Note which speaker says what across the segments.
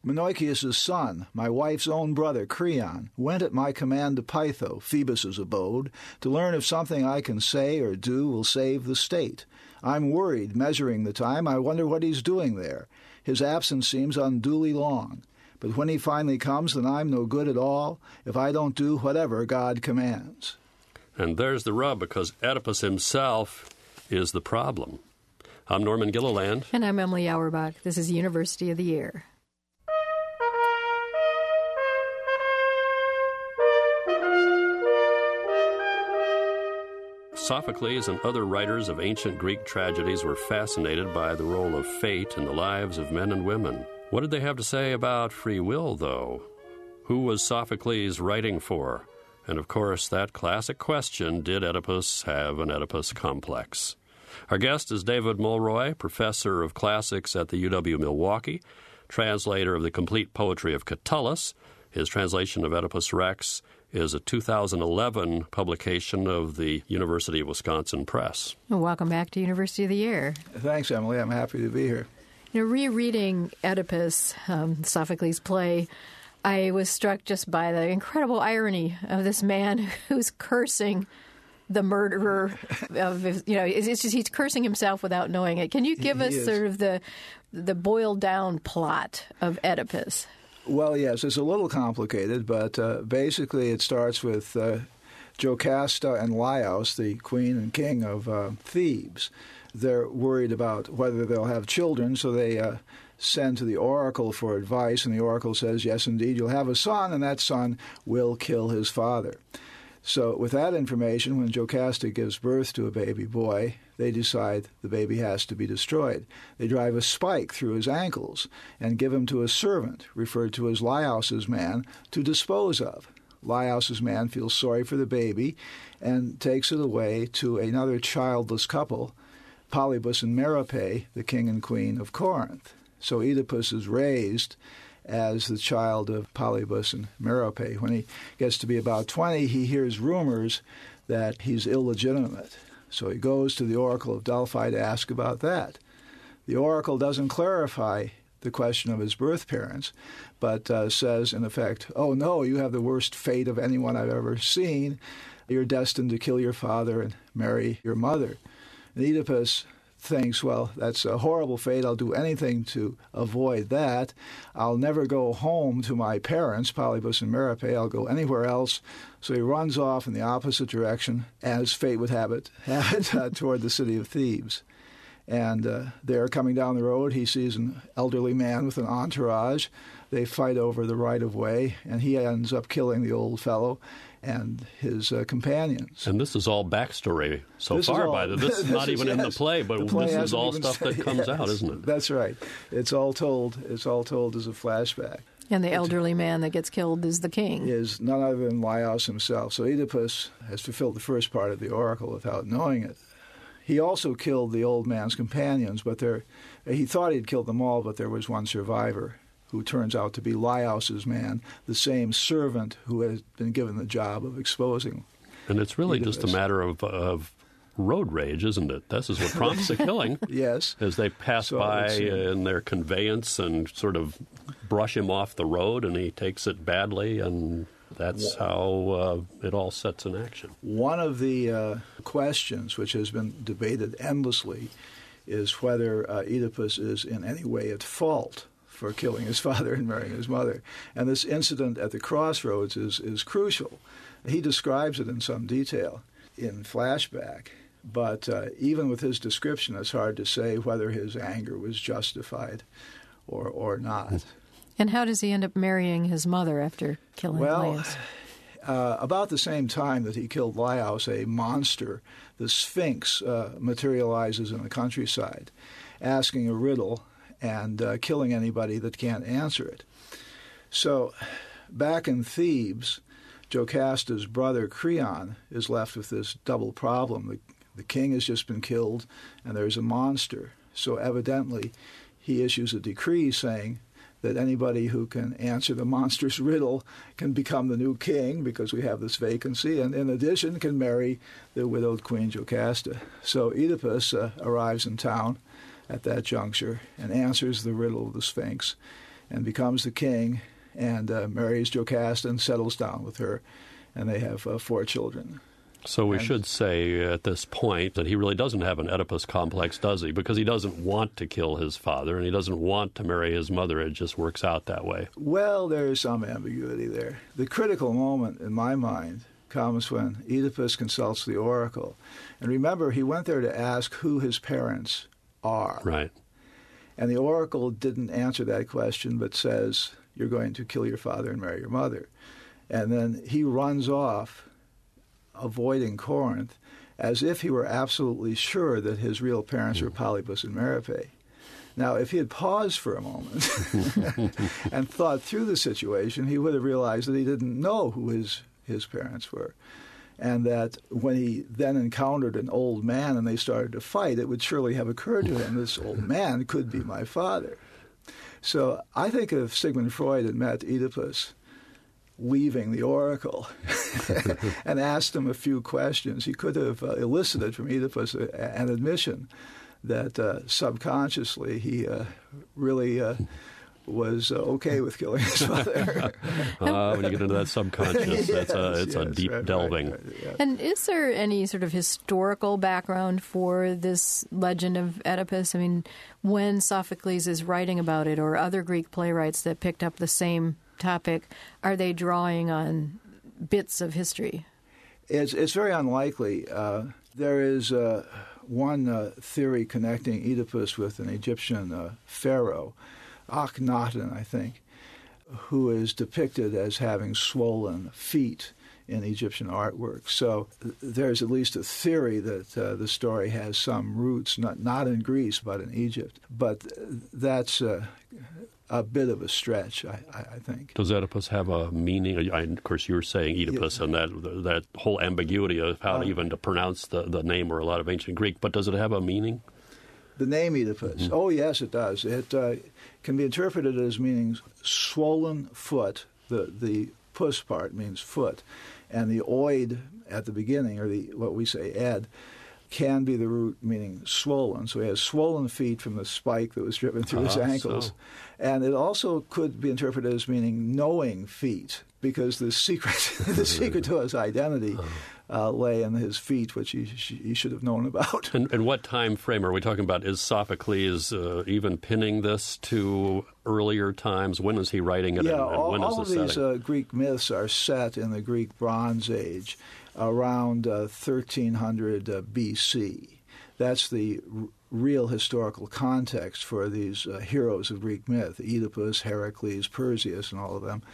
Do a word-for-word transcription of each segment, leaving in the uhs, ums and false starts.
Speaker 1: Menoikeus' son, my wife's own brother, Creon, went at my command to Pytho, Phoebus' abode, to learn if something I can say or do will save the state. I'm worried, measuring the time. I wonder what he's doing there. His absence seems unduly long. But when he finally comes, then I'm no good at all if I don't do whatever God commands.
Speaker 2: And there's the rub, because Oedipus himself is the problem. I'm Norman Gilliland.
Speaker 3: And I'm Emily Auerbach. This is University of the Year.
Speaker 2: Sophocles and other writers of ancient Greek tragedies were fascinated by the role of fate in the lives of men and women. What did they have to say about free will, though? Who was Sophocles writing for? And, of course, that classic question, did Oedipus have an Oedipus complex? Our guest is David Mulroy, professor of classics at the U W-Milwaukee, translator of the complete poetry of Catullus. His translation of Oedipus Rex is a two thousand eleven publication of the University of Wisconsin Press.
Speaker 3: Well, welcome back to University of the Year.
Speaker 1: Thanks, Emily. I'm happy to be here.
Speaker 3: You know, rereading Oedipus, um, Sophocles' play, I was struck just by the incredible irony of this man who's cursing the murderer of, you know, it's just he's cursing himself without knowing it. Can you give
Speaker 1: he
Speaker 3: us
Speaker 1: is.
Speaker 3: sort of the the boiled down plot of Oedipus?
Speaker 1: Well, yes, it's a little complicated, but uh, basically it starts with uh, Jocasta and Laios, the queen and king of uh, Thebes. They're worried about whether they'll have children, so they uh, send to the oracle for advice, and the oracle says, yes, indeed, you'll have a son, and that son will kill his father. So with that information, when Jocasta gives birth to a baby boy, they decide the baby has to be destroyed. They drive a spike through his ankles and give him to a servant, referred to as Laios' man, to dispose of. Laios' man feels sorry for the baby and takes it away to another childless couple, Polybus and Merope, the king and queen of Corinth. So Oedipus is raised as the child of Polybus and Merope. When he gets to be about twenty, he hears rumors that he's illegitimate. So he goes to the oracle of Delphi to ask about that. The oracle doesn't clarify the question of his birth parents, but uh, says, in effect, oh, no, you have the worst fate of anyone I've ever seen. You're destined to kill your father and marry your mother. And Oedipus thinks, well, that's a horrible fate. I'll do anything to avoid that. I'll never go home to my parents, Polybus and Merope. I'll go anywhere else. So he runs off in the opposite direction, as fate would have it, have it uh, toward the city of Thebes. And uh, there, coming down the road, he sees an elderly man with an entourage. They fight over the right-of-way, and he ends up killing the old fellow and his uh, companions.
Speaker 2: And this is all backstory so
Speaker 1: this
Speaker 2: far,
Speaker 1: all,
Speaker 2: by the This is not
Speaker 1: is,
Speaker 2: even
Speaker 1: yes,
Speaker 2: in the play, but
Speaker 1: the play
Speaker 2: this is all
Speaker 1: even
Speaker 2: stuff
Speaker 1: said,
Speaker 2: that comes
Speaker 1: yes,
Speaker 2: out, isn't it?
Speaker 1: That's right. It's all told. It's all told as a flashback.
Speaker 3: And the elderly man that gets killed is the king.
Speaker 1: Is none other than Laios himself. So Oedipus has fulfilled the first part of the oracle without knowing it. He also killed the old man's companions, but there, he thought he'd killed them all, but there was one survivor who turns out to be Laios' man, the same servant who has been given the job of exposing.
Speaker 2: And it's really
Speaker 1: Oedipus.
Speaker 2: just a matter of, of road rage, isn't it? This is what prompts the killing.
Speaker 1: Yes.
Speaker 2: As they pass
Speaker 1: So
Speaker 2: by
Speaker 1: it's, uh,
Speaker 2: in their conveyance and sort of brush him off the road, and he takes it badly, and that's how uh, it all sets in action.
Speaker 1: One of the uh, questions which has been debated endlessly is whether uh, Oedipus is in any way at fault for killing his father and marrying his mother. And this incident at the crossroads is, is crucial. He describes it in some detail in flashback, but uh, even with his description, it's hard to say whether his anger was justified or, or not.
Speaker 3: And how does he end up marrying his mother after killing
Speaker 1: Well,
Speaker 3: Laios?
Speaker 1: Uh, about the same time that he killed Laios, a monster, the Sphinx, uh, materializes in the countryside, asking a riddle and uh, killing anybody that can't answer it. So back in Thebes, Jocasta's brother Creon is left with this double problem. The, the king has just been killed, and there's a monster. So evidently he issues a decree saying that anybody who can answer the monster's riddle can become the new king because we have this vacancy, and in addition can marry the widowed queen Jocasta. So Oedipus uh, arrives in town at that juncture and answers the riddle of the Sphinx and becomes the king, and uh, marries Jocasta and settles down with her, and they have uh, four children.
Speaker 2: So we
Speaker 1: and,
Speaker 2: should say at this point that he really doesn't have an Oedipus complex, does he? Because he doesn't want to kill his father, and he doesn't want to marry his mother. It just works out that way.
Speaker 1: Well, there's some ambiguity there. The critical moment, in my mind, comes when Oedipus consults the oracle. And remember, he went there to ask who his parents are.
Speaker 2: Right.
Speaker 1: And the oracle didn't answer that question, but says, you're going to kill your father and marry your mother. And then he runs off, avoiding Corinth, as if he were absolutely sure that his real parents were Polybus and Merope. Now, if he had paused for a moment and thought through the situation, he would have realized that he didn't know who his, his parents were. And that when he then encountered an old man and they started to fight, it would surely have occurred to him, this old man could be my father. So I think if Sigmund Freud had met Oedipus weaving the oracle and asked him a few questions, he could have uh, elicited from Oedipus a, an admission that uh, subconsciously he uh, really uh, was uh, okay with killing his father.
Speaker 2: uh, when you get into that subconscious,
Speaker 1: yes,
Speaker 2: that's a, it's
Speaker 1: yes,
Speaker 2: a deep
Speaker 1: right,
Speaker 2: delving.
Speaker 1: Right, right, yeah.
Speaker 3: And is there any sort of historical background for this legend of Oedipus? I mean, when Sophocles is writing about it, or other Greek playwrights that picked up the same topic, are they drawing on bits of history?
Speaker 1: It's, it's very unlikely. Uh, there is uh, one uh, theory connecting Oedipus with an Egyptian uh, pharaoh, Akhenaten, I think, who is depicted as having swollen feet in Egyptian artwork. So th- there's at least a theory that uh, the story has some roots, not not in Greece, but in Egypt. But that's uh, a bit of a stretch, I, I, I think.
Speaker 2: Does Oedipus have a meaning? I, of course, you were saying Oedipus, yeah. and that that whole ambiguity of how
Speaker 1: uh,
Speaker 2: to even to pronounce the, the name or a lot of ancient Greek. But does it have a meaning?
Speaker 1: The name Oedipus. Mm-hmm. Oh, yes, it does. It uh, can be interpreted as meaning swollen foot. The the pus part means foot, and the oid at the beginning, or the what we say ed, can be the root meaning swollen. So he has swollen feet from the spike that was driven through uh, his ankles. So. And it also could be interpreted as meaning knowing feet, because the secret the secret to his identity uh, lay in his feet, which he, he should have known about.
Speaker 2: And, and what time frame are we talking about? Is Sophocles uh, even pinning this to earlier times? When is he writing it?
Speaker 1: Yeah,
Speaker 2: and, and
Speaker 1: all,
Speaker 2: when is
Speaker 1: all
Speaker 2: the
Speaker 1: of these uh, Greek myths are set in the Greek Bronze Age, around uh, thirteen hundred uh, B C. That's the r- real historical context for these uh, heroes of Greek myth, Oedipus, Heracles, Perseus, and all of them.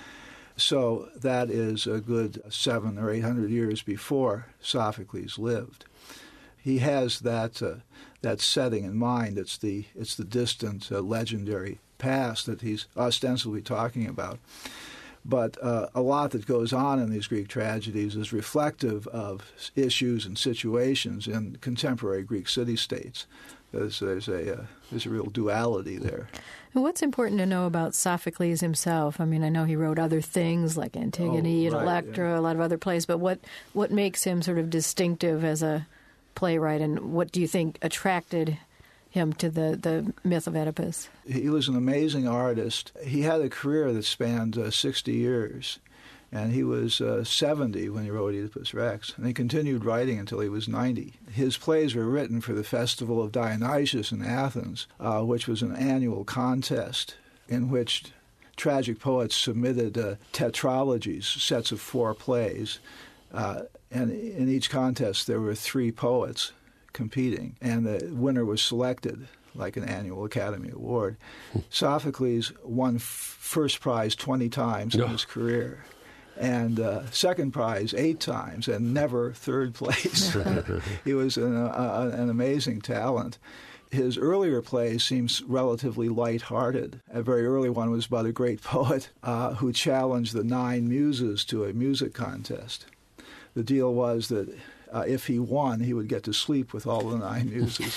Speaker 1: So that is a good seven or eight hundred years before Sophocles lived. He has that uh, that setting in mind. It's the it's the distant, uh, legendary past that he's ostensibly talking about. But uh, a lot that goes on in these Greek tragedies is reflective of issues and situations in contemporary Greek city-states. There's, there's, a, uh, there's a real duality there.
Speaker 3: And what's important to know about Sophocles himself? I mean, I know he wrote other things like Antigone
Speaker 1: oh,
Speaker 3: and
Speaker 1: right,
Speaker 3: Electra,
Speaker 1: yeah.
Speaker 3: a lot of other plays, but what, what makes him sort of distinctive as a playwright, and what do you think attracted him to the, the myth of Oedipus?
Speaker 1: He was an amazing artist. He had a career that spanned uh, sixty years, and he was uh, seventy when he wrote Oedipus Rex, and he continued writing until he was ninety. His plays were written for the Festival of Dionysus in Athens, uh, which was an annual contest in which tragic poets submitted uh, tetralogies, sets of four plays, uh, and in each contest there were three poets competing, and the winner was selected like an annual Academy Award. Sophocles won f- first prize twenty times in
Speaker 2: oh.
Speaker 1: his career, and uh, second prize eight times, and never third place. He was an, uh, an amazing talent. His earlier plays seems relatively light-hearted. A very early one was about a great poet uh, who challenged the nine muses to a music contest. The deal was that Uh, if he won, he would get to sleep with all the nine muses.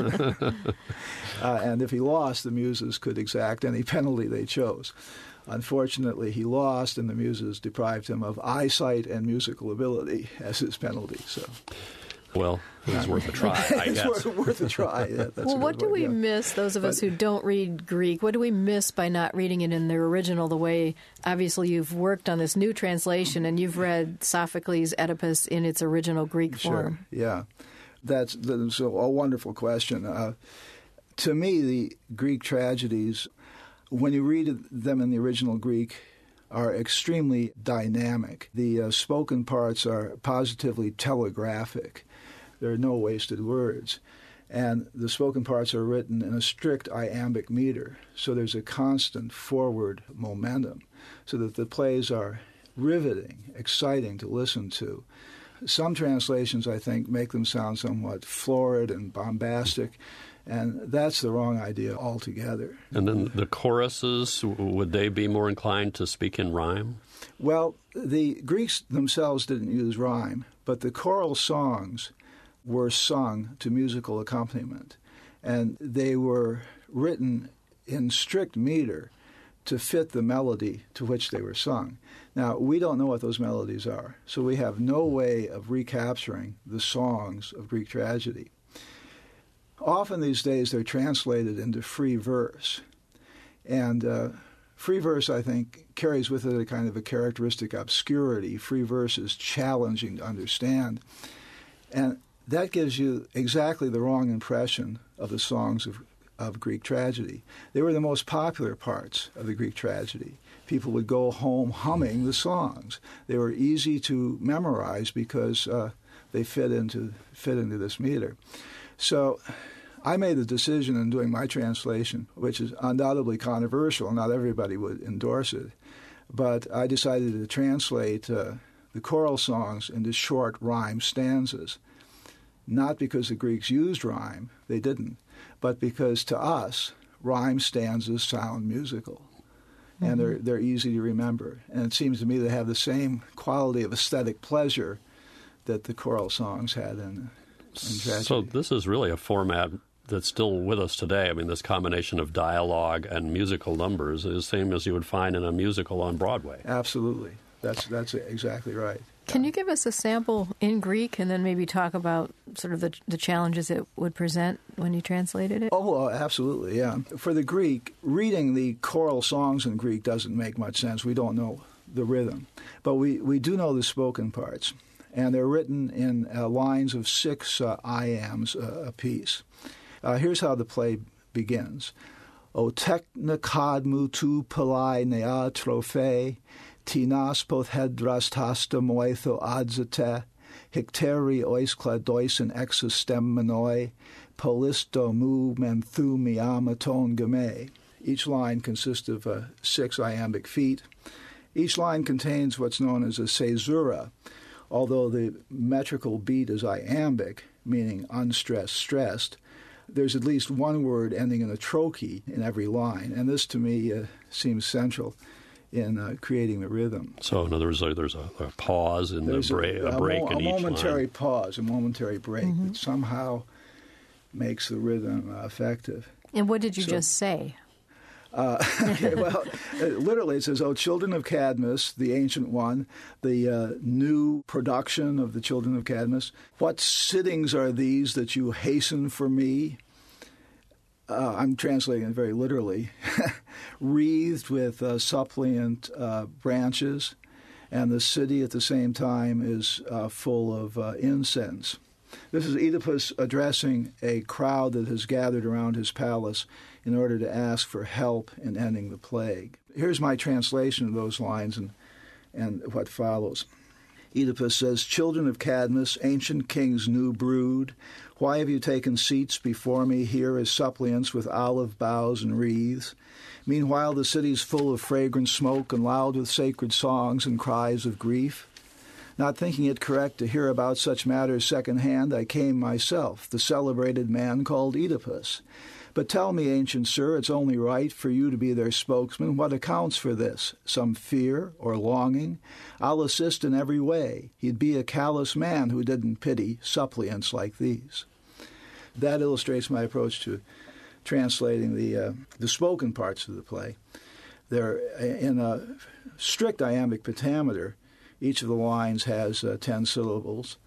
Speaker 1: uh, and if he lost, the muses could exact any penalty they chose. Unfortunately, he lost, and the muses deprived him of eyesight and musical ability as his penalty. So,
Speaker 2: Well, it was worth a try, I
Speaker 1: it's
Speaker 2: guess.
Speaker 1: worth, worth a try. Yeah, that's
Speaker 3: well,
Speaker 1: a
Speaker 3: what
Speaker 1: good
Speaker 3: do
Speaker 1: word,
Speaker 3: we
Speaker 1: yeah.
Speaker 3: miss, those of us
Speaker 1: But-
Speaker 3: who don't read Greek, what do we miss by not reading it in their original the way, obviously, you've worked on this new translation and you've read Sophocles' Oedipus in its original Greek
Speaker 1: Sure,
Speaker 3: form?
Speaker 1: yeah. That's, that's a, a wonderful question. Uh, to me, the Greek tragedies, when you read them in the original Greek, are extremely dynamic. The uh, spoken parts are positively telegraphic. There are no wasted words. And the spoken parts are written in a strict iambic meter, so there's a constant forward momentum, so that the plays are riveting, exciting to listen to. Some translations, I think, make them sound somewhat florid and bombastic, and that's the wrong idea altogether.
Speaker 2: And then the choruses, w- would they be more inclined to speak in rhyme?
Speaker 1: Well, the Greeks themselves didn't use rhyme, but the choral songs were sung to musical accompaniment, and they were written in strict meter to fit the melody to which they were sung. Now, we don't know what those melodies are, so we have no way of recapturing the songs of Greek tragedy. Often these days they're translated into free verse, and uh, free verse, I think, carries with it a kind of a characteristic obscurity. Free verse is challenging to understand, and that gives you exactly the wrong impression of the songs of, of Greek tragedy. They were the most popular parts of the Greek tragedy. People would go home humming the songs. They were easy to memorize because uh, they fit into fit into this meter. So I made the decision in doing my translation, which is undoubtedly controversial. Not everybody would endorse it. But I decided to translate uh, the choral songs into short rhyme stanzas, not because the Greeks used rhyme, they didn't, but because to us, rhyme stanzas sound musical. Mm-hmm. And they're, they're easy to remember. And it seems to me they have the same quality of aesthetic pleasure that the choral songs had in, in tragedy.
Speaker 2: So this is really a format that's still with us today. I mean, this combination of dialogue and musical numbers is the same as you would find in a musical on Broadway.
Speaker 1: Absolutely. That's that's exactly right.
Speaker 3: Can you give us a sample in Greek and then maybe talk about sort of the, the challenges it would present when you translated it?
Speaker 1: Oh, well, absolutely, yeah. For the Greek, reading the choral songs in Greek doesn't make much sense. We don't know the rhythm. But we, we do know the spoken parts. And they're written in uh, lines of six uh, iambs uh, apiece. Uh, here's how the play begins. O teknikadmu tu palai nea trophe, tinas pothedras tasta moetho adzate, hicteri oiskladois in exostem menoi, polisto mu menthu miamaton game. Each line consists of uh, six iambic feet. Each line contains what's known as a caesura, although the metrical beat is iambic, meaning unstressed, stressed. There's at least one word ending in a trochee in every line, and this to me uh, seems central in uh, creating the rhythm.
Speaker 2: So in other words, there's a, a pause in
Speaker 1: There's
Speaker 2: the break, a, a break
Speaker 1: mo-
Speaker 2: in
Speaker 1: a
Speaker 2: each
Speaker 1: momentary
Speaker 2: line.
Speaker 1: pause, a momentary break
Speaker 3: Mm-hmm.
Speaker 1: that somehow makes the rhythm uh, effective.
Speaker 3: And what did you
Speaker 1: So-
Speaker 3: just say?
Speaker 1: Uh, okay, well, uh, literally it says, O children of Cadmus, the ancient one, the uh, new production of the children of Cadmus, what sittings are these that you hasten for me? Uh, I'm translating it very literally. Wreathed with uh, suppliant uh, branches, and the city at the same time is uh, full of uh, incense. This is Oedipus addressing a crowd that has gathered around his palace in order to ask for help in ending the plague. Here's my translation of those lines and, and what follows. Oedipus says, Children of Cadmus, ancient king's new brood, why have you taken seats before me here as suppliants with olive boughs and wreaths? Meanwhile the city's full of fragrant smoke and loud with sacred songs and cries of grief. Not thinking it correct to hear about such matters secondhand, I came myself, the celebrated man called Oedipus. But tell me, ancient sir, it's only right for you to be their spokesman. What accounts for this? Some fear or longing? I'll assist in every way. He'd be a callous man who didn't pity suppliants like these. That illustrates my approach to translating the uh, the spoken parts of the play. They're in a strict iambic pentameter. Each of the lines has uh, ten syllables,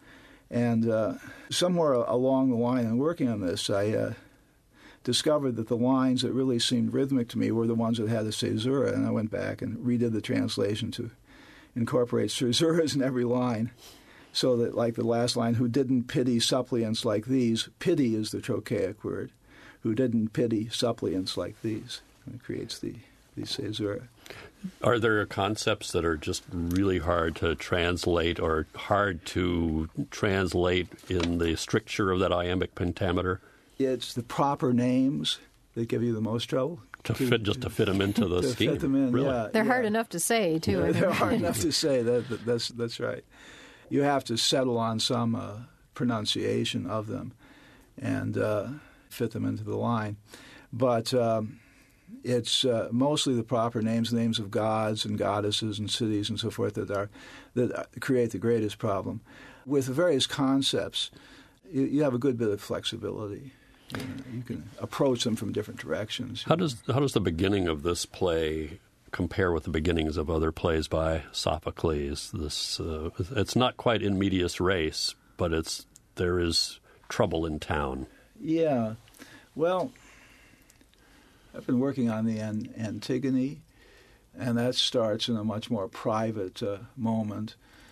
Speaker 1: And uh, somewhere along the line in working on this, I uh, discovered that the lines that really seemed rhythmic to me were the ones that had a caesura, and I went back and redid the translation to incorporate caesuras in every line, so that, like the last line, who didn't pity suppliants like these, pity is the trochaic word, who didn't pity suppliants like these. And it creates the, the caesura.
Speaker 2: Are there concepts that are just really hard to translate or hard to translate in the stricture of that iambic pentameter?
Speaker 1: It's the proper names that give you the most trouble.
Speaker 2: To fit, just to fit them into the
Speaker 1: to
Speaker 2: scheme.
Speaker 1: fit them in,
Speaker 2: really?
Speaker 1: yeah.
Speaker 3: They're
Speaker 1: yeah.
Speaker 3: hard enough to say, too.
Speaker 1: They're, they're hard enough to say. That, that, that's, that's right. You have to settle on some uh, pronunciation of them and uh, fit them into the line. But um, it's uh, mostly the proper names, names of gods and goddesses and cities and so forth that are that create the greatest problem. With the various concepts, you, you have a good bit of flexibility. You know, you can approach them from different directions.
Speaker 2: How does how does the beginning of this play compare with the beginnings of other plays by Sophocles? This uh, it's not quite in medias res, but it's there is trouble in town.
Speaker 1: Yeah, well, I've been working on the An- Antigone, and that starts in a much more private uh, moment.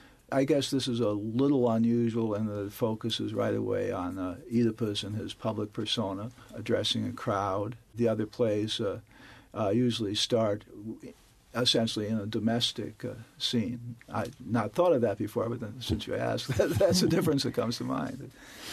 Speaker 1: I guess this is a little unusual in that it focuses right away on uh, Oedipus and his public persona, addressing a crowd. The other plays uh, uh, usually start essentially in a domestic uh, scene. I'd not thought of that before, but then, since you asked, that, that's a difference that comes to mind.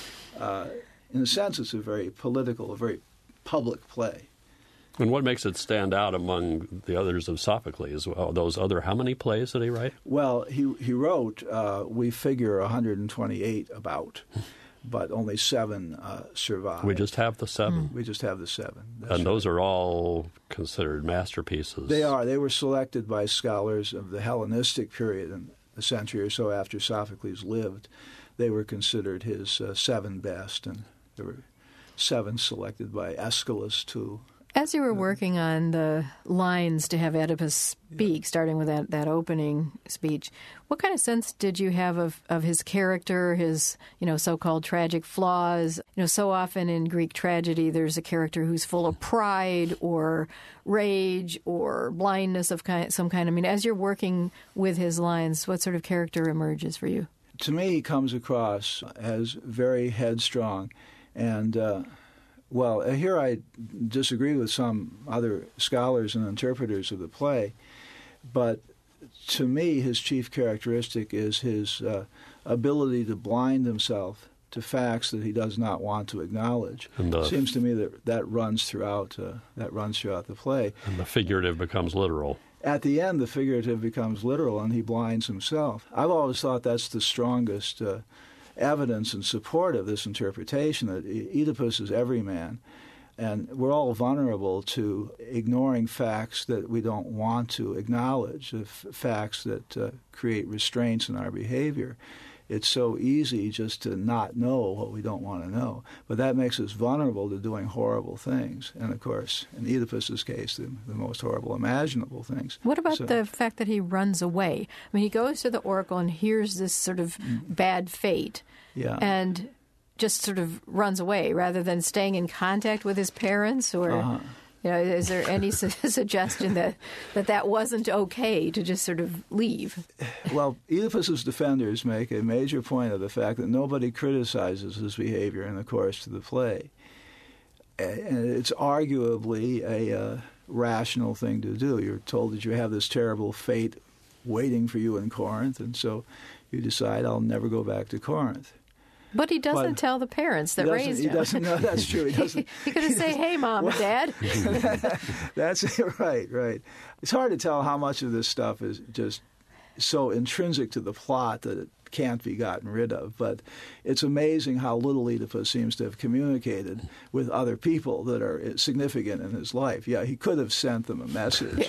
Speaker 1: Uh, in a sense, it's a very political, a very public play.
Speaker 2: And what makes it stand out among the others of Sophocles? Well, those other, how many plays did he write?
Speaker 1: Well, he he wrote, uh, we figure, one hundred twenty-eight about, but only seven uh, survive.
Speaker 2: We just have the seven.
Speaker 1: We just have the seven. That's
Speaker 2: And those
Speaker 1: right.
Speaker 2: are all considered masterpieces.
Speaker 1: They are. They were selected by scholars of the Hellenistic period, and a century or so after Sophocles lived. They were considered his uh, seven best, and there were seven selected by Aeschylus, too.
Speaker 3: As you were working on the lines to have Oedipus speak, starting with that, that opening speech, what kind of sense did you have of, of his character, his, you know, so-called tragic flaws? You know, so often in Greek tragedy, there's a character who's full of pride or rage or blindness of kind, some kind. I mean, as you're working with his lines, what sort of character emerges for you?
Speaker 1: To me, he comes across as very headstrong and... Uh, Well, here I disagree with some other scholars and interpreters of the play, but to me his chief characteristic is his uh, ability to blind himself to facts that he does not want to acknowledge.
Speaker 2: And the,
Speaker 1: it seems to me that that runs throughout uh, that runs throughout the play.
Speaker 2: And the figurative becomes literal.
Speaker 1: At the end, the figurative becomes literal, and he blinds himself. I've always thought that's the strongest uh, evidence in support of this interpretation, that Oedipus is every man, and we're all vulnerable to ignoring facts that we don't want to acknowledge, the f- facts that uh, create restraints in our behavior. It's so easy just to not know what we don't want to know, but that makes us vulnerable to doing horrible things, and of course, in Oedipus's case, the, the most horrible imaginable things.
Speaker 3: What about
Speaker 1: So-
Speaker 3: the fact that he runs away? I mean, he goes to the oracle and hears this sort of bad fate,
Speaker 1: Yeah.
Speaker 3: and just sort of runs away rather than staying in contact with his parents? Or,
Speaker 1: Uh-huh.
Speaker 3: you know, is there any su- suggestion that, that that wasn't okay to just sort of leave?
Speaker 1: Well, Oedipus's defenders make a major point of the fact that nobody criticizes his behavior in the course of the play. And it's arguably a uh, rational thing to do. You're told that you have this terrible fate waiting for you in Corinth, and so you decide, I'll never go back to Corinth.
Speaker 3: But he doesn't
Speaker 1: But
Speaker 3: tell the parents that
Speaker 1: he doesn't-
Speaker 3: raised
Speaker 1: he
Speaker 3: him.
Speaker 1: doesn't know. That's true. He doesn't.
Speaker 3: He could say, hey, Mom and Dad.
Speaker 1: That's right, right. It's hard to tell how much of this stuff is just so intrinsic to the plot that it can't be gotten rid of. But it's amazing how little Oedipus seems to have communicated with other people that are significant in his life. Yeah, he could have sent them a message.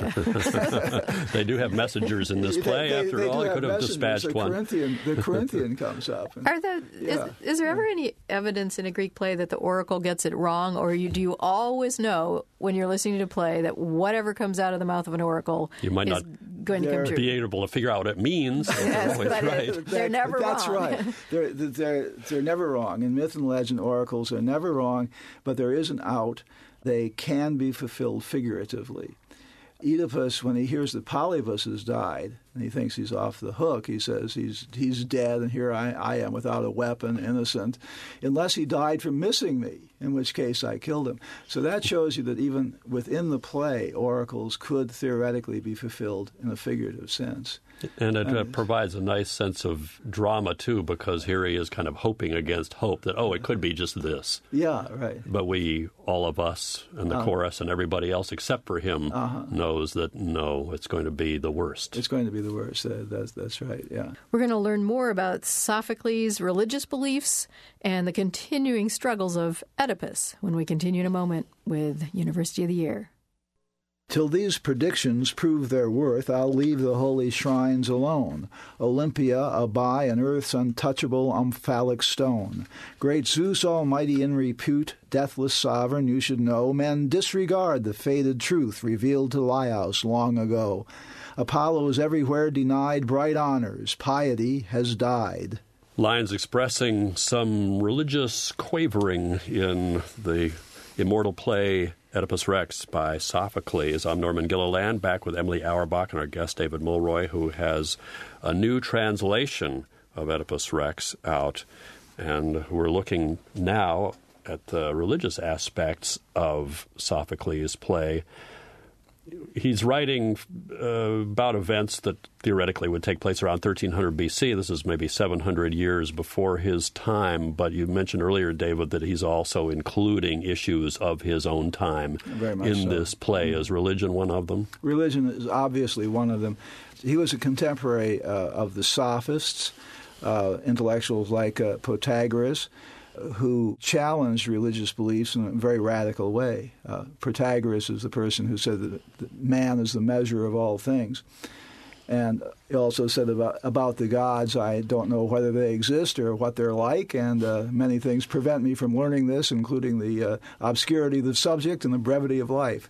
Speaker 2: They do have messengers in this play.
Speaker 1: They- they-
Speaker 2: After
Speaker 1: they
Speaker 2: all,
Speaker 1: do
Speaker 2: he
Speaker 1: have
Speaker 2: could have
Speaker 1: messengers.
Speaker 2: dispatched
Speaker 1: the
Speaker 2: one.
Speaker 1: Corinthian, the Corinthian comes up. And,
Speaker 3: Are the
Speaker 1: Yeah.
Speaker 3: is, is there ever any evidence in a Greek play that the oracle gets it wrong, or you, do you always know when you're listening to a play that whatever comes out of the mouth of an oracle
Speaker 2: You might
Speaker 3: is
Speaker 2: not-
Speaker 3: going to come true.
Speaker 2: Be able to figure out what it means.
Speaker 3: Yes,
Speaker 2: always
Speaker 3: but
Speaker 2: right.
Speaker 3: it- they're never
Speaker 1: That's
Speaker 3: wrong.
Speaker 1: right. They're, they're, they're never wrong. In myth and legend, oracles are never wrong, but there is an out. They can be fulfilled figuratively. Oedipus, when he hears that Polybus has died, and he thinks he's off the hook, he says he's he's dead, and here I, I am without a weapon, innocent, unless he died from missing me, in which case I killed him. So that shows you that even within the play, oracles could theoretically be fulfilled in a figurative sense.
Speaker 2: And it uh, provides a nice sense of drama, too, because here he is kind of hoping against hope that, oh, it could be just this.
Speaker 1: Yeah, right.
Speaker 2: But we, all of us, and the uh, chorus and everybody else except for him, uh-huh. knows that, no, it's going to be the worst.
Speaker 1: It's going to be the worst. Uh, that's, that's right, yeah.
Speaker 3: We're going to learn more about Sophocles' religious beliefs and the continuing struggles of Oedipus when we continue in a moment with University of the Year.
Speaker 1: Till these predictions prove their worth, I'll leave the holy shrines alone. Olympia, Abai, and earth's untouchable omphalic stone. Great Zeus, almighty in repute, deathless sovereign, you should know, men disregard the fated truth revealed to Laios long ago. Apollo is everywhere denied bright honors. Piety has died.
Speaker 2: Lines expressing some religious quavering in the immortal play Oedipus Rex by Sophocles. I'm Norman Gilliland, back with Emily Auerbach and our guest David Mulroy, who has a new translation of Oedipus Rex out. And we're looking now at the religious aspects of Sophocles' play. He's writing uh, about events that theoretically would take place around thirteen hundred B C. This is maybe seven hundred years before his time, but you mentioned earlier, David, that he's also including issues of his own time in
Speaker 1: so.
Speaker 2: this play. Is religion one of them?
Speaker 1: Religion is obviously one of them. He was a contemporary uh, of the Sophists, uh, intellectuals like uh, Protagoras, who challenged religious beliefs in a very radical way. Uh, Protagoras is the person who said that man is the measure of all things. And he also said about, about the gods, I don't know whether they exist or what they're like, and uh, many things prevent me from learning this, including the uh, obscurity of the subject and the brevity of life.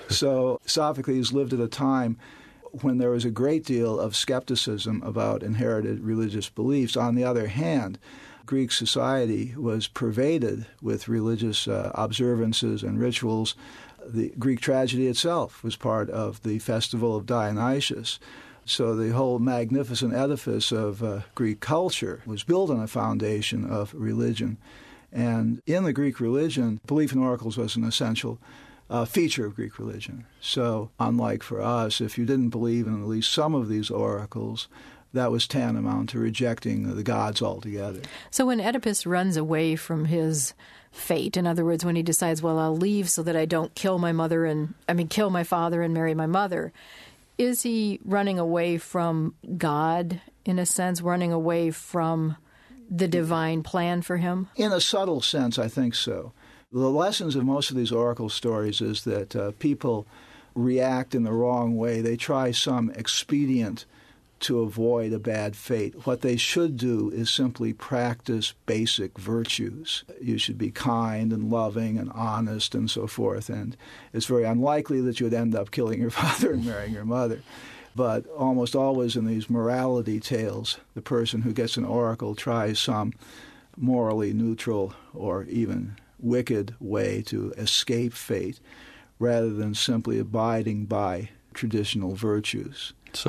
Speaker 1: So Sophocles lived at a time when there was a great deal of skepticism about inherited religious beliefs. On the other hand, Greek society was pervaded with religious uh, observances and rituals. The Greek tragedy itself was part of the festival of Dionysus. So the whole magnificent edifice of uh, Greek culture was built on a foundation of religion. And in the Greek religion, belief in oracles was an essential uh, feature of Greek religion. So unlike for us, if you didn't believe in at least some of these oracles, that was tantamount to rejecting the gods altogether.
Speaker 3: So when Oedipus runs away from his fate, in other words, when he decides, well, I'll leave so that I don't kill my mother and, I mean, kill my father and marry my mother, is he running away from God, in a sense, running away from the divine plan for him?
Speaker 1: In a subtle sense, I think so. The lessons of most of these oracle stories is that uh, people react in the wrong way. They try some expedient to avoid a bad fate. What they should do is simply practice basic virtues. You should be kind and loving and honest and so forth, and it's very unlikely that you would end up killing your father and marrying your mother. But almost always in these morality tales, the person who gets an oracle tries some morally neutral or even wicked way to escape fate rather than simply abiding by traditional virtues.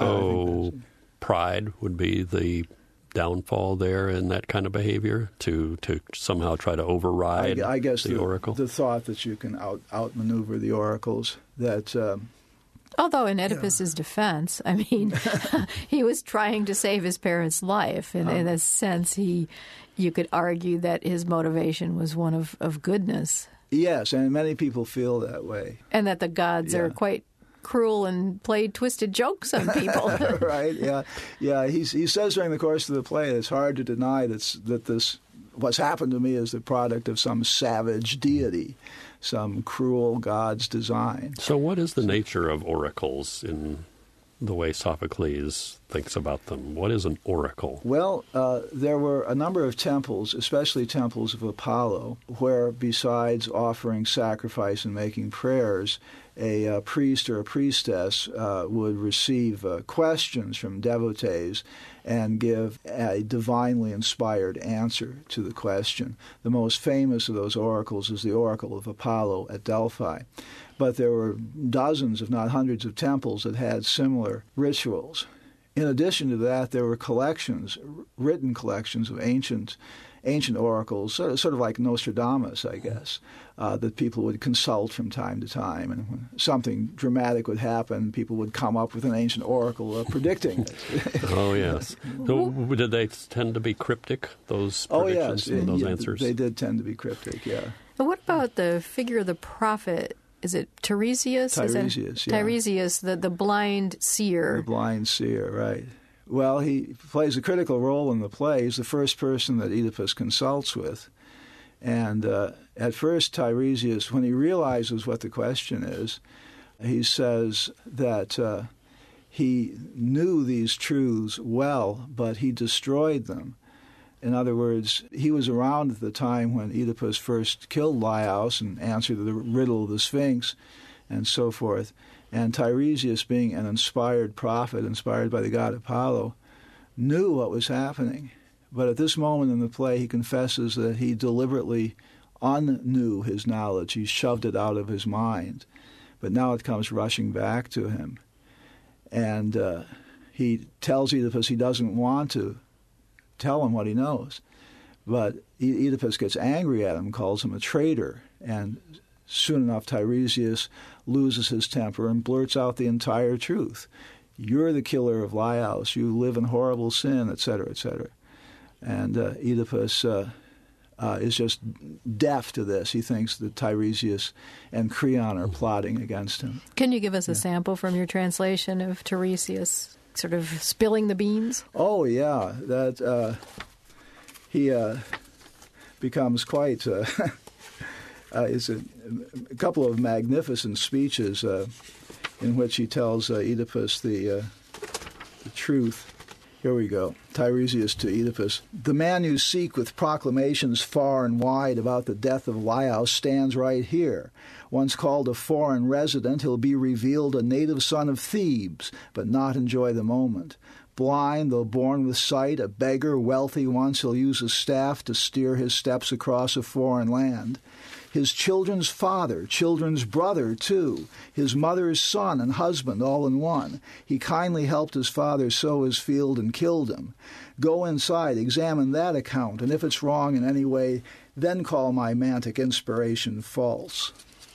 Speaker 2: So pride would be the downfall there in that kind of behavior, to, to somehow try to override
Speaker 1: I, I guess
Speaker 2: the,
Speaker 1: the
Speaker 2: oracle?
Speaker 1: The thought that you can out, outmaneuver the oracles, that... Um,
Speaker 3: Although in Oedipus's yeah. defense, I mean, he was trying to save his parents' life. And um, in a sense, he, you could argue that his motivation was one of, of goodness.
Speaker 1: Yes, and many people feel that way.
Speaker 3: And that the gods yeah. are quite cruel and play twisted jokes on people.
Speaker 1: Right, yeah. Yeah, he's, he says during the course of the play, it's hard to deny that's, that this, what's happened to me is the product of some savage deity, some cruel god's design.
Speaker 2: So what is the nature of oracles in the way Sophocles thinks about them? What is an oracle?
Speaker 1: Well, uh, there were a number of temples, especially temples of Apollo, where besides offering sacrifice and making prayers, a uh, priest or a priestess uh, would receive uh, questions from devotees and give a divinely inspired answer to the question. The most famous of those oracles is the Oracle of Apollo at Delphi. But there were dozens, if not hundreds, of temples that had similar rituals. In addition to that, there were collections, written collections of ancient ancient oracles, sort of, sort of like Nostradamus, I guess, uh, that people would consult from time to time. And when something dramatic would happen, people would come up with an ancient oracle uh, predicting it.
Speaker 2: Oh, yes. So, did they tend to be cryptic, those predictions
Speaker 1: oh, yes.
Speaker 2: and those
Speaker 1: yeah,
Speaker 2: answers?
Speaker 1: They did tend to be cryptic, yeah.
Speaker 3: But what about the figure of the prophet? Is it Tiresias?
Speaker 1: Tiresias,
Speaker 3: Is it,
Speaker 1: yeah.
Speaker 3: Tiresias, the, the blind seer.
Speaker 1: The blind seer, right. Well, he plays a critical role in the play. He's the first person that Oedipus consults with. And uh, at first, Tiresias, when he realizes what the question is, he says that uh, he knew these truths well, but he destroyed them. In other words, he was around at the time when Oedipus first killed Laios and answered the riddle of the Sphinx and so forth. And Tiresias, being an inspired prophet, inspired by the god Apollo, knew what was happening. But at this moment in the play, he confesses that he deliberately unknew his knowledge. He shoved it out of his mind. But now it comes rushing back to him. And uh, he tells Oedipus he doesn't want to tell him what he knows. But Oedipus gets angry at him, calls him a traitor, and soon enough Tiresias loses his temper and blurts out the entire truth. You're the killer of Laios. You live in horrible sin, et cetera, et cetera. And uh, Oedipus uh, uh, is just deaf to this. He thinks that Tiresias and Creon are plotting against him.
Speaker 3: Can you give us a
Speaker 1: yeah.
Speaker 3: sample from your translation of Tiresias sort of spilling the beans?
Speaker 1: Oh, yeah. That uh, he uh, becomes quite... Uh, Uh, it's a, a couple of magnificent speeches uh, in which he tells uh, Oedipus the, uh, the truth. Here we go. Tiresias to Oedipus. The man you seek with proclamations far and wide about the death of Laios stands right here. Once called a foreign resident, he'll be revealed a native son of Thebes, but not enjoy the moment. Blind, though born with sight, a beggar, wealthy once, he'll use a staff to steer his steps across a foreign land. His children's father, children's brother, too, his mother's son and husband all in one. He kindly helped his father sow his field and killed him. Go inside, examine that account, and if it's wrong in any way, then call my mantic inspiration false.